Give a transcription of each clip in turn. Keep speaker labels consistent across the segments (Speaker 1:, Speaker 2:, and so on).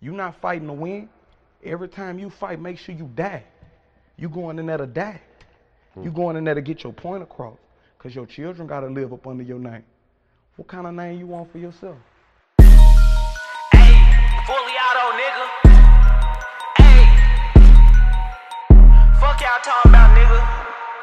Speaker 1: You not fighting to win. Every time you fight, make sure you die. You going in there to die. You going in there to get your point across. Because your children got to live up under your name. What kind of name you want for yourself?
Speaker 2: Hey, fully auto, nigga. Hey, fuck y'all talking about, nigga.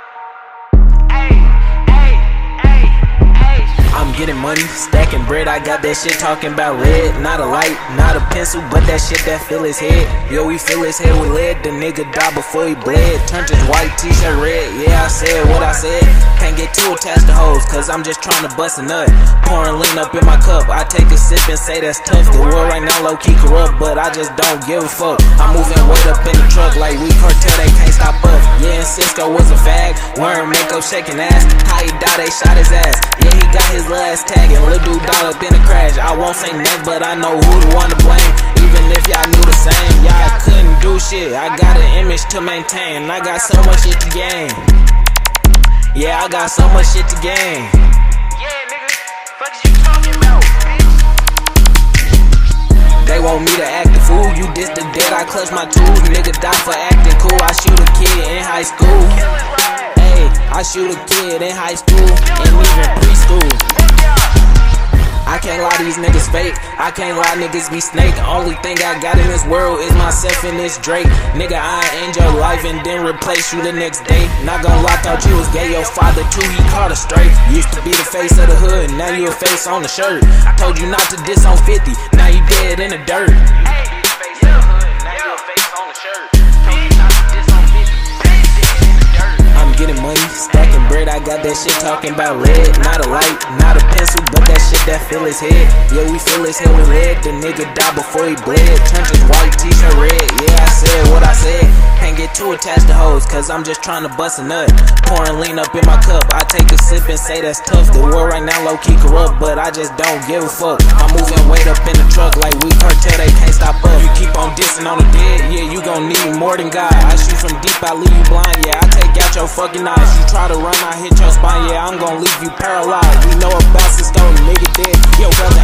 Speaker 3: I'm getting money, stacking bread, I got that shit talking about lead. Not a light, not a pencil, but that shit that fill his head. Yo, we fill his head with lead, the nigga died before he bled. Turned his white t-shirt red, yeah, I said what I said. Can't get too attached to hoes, cause I'm just trying to bust a nut. Pouring lean up in my cup, I take a sip and say that's tough. The world right now low-key corrupt, but I just don't give a fuck. I'm moving weight up in the truck like we cartel, they can't stop us. Yeah, and Cisco was a fag, wearing makeup, shaking ass. How he died, they shot his ass. Yeah, he got his last tag and lil' dude died up in a crash. I won't say next, but I know who the one to blame. Even if y'all knew the same, y'all couldn't do shit. I got an image to maintain, I got so much shit to gain. Yeah, I got so much shit to gain.
Speaker 2: Yeah, nigga, fuck is you talking about, bitch?
Speaker 3: They want me to act the fool, you diss the dead, I clutch my tools. Nigga die for acting cool, I shoot a kid in high school. Hey, I shoot a kid in high school and even preschool. I can't lie, these niggas fake. I can't lie, niggas be snake. Only thing I got in this world is myself and this Drake. Nigga, I end your life and then replace you the next day. Not gonna lie, thought you was gay. Your father too, he caught a straight. Used to be the face of the hood, now you a face on the shirt. I told you not to diss on 50, now you dead in the dirt.
Speaker 2: Hey, face of the hood, now you a face on the shirt. Told you not to diss on 50, dead in the dirt.
Speaker 3: I'm getting money, stacking bread, I got that shit talking about lead. Not a light, not a pencil, but that shit that fill his head. Yeah, we fill his head with lead, the nigga died before he bled. Turned his white t-shirt red, yeah, I said what I said. Can't get too attached to hoes, cause I'm just trying to bust a nut. Pouring lean up in my cup, I take a sip and say that's tough. The world right now low-key corrupt, but I just don't give a fuck. I'm moving weight up in the truck like we cartel, they can't stop us. You keep on dissing on the dead, yeah, you gon' need more than God. I shoot from deep, I leave you blind, yeah, I take out your fucking eyes. You try to run, I hit your spine, yeah, I'm gon' leave you paralyzed. You know about Cisco, nigga dead, yo brother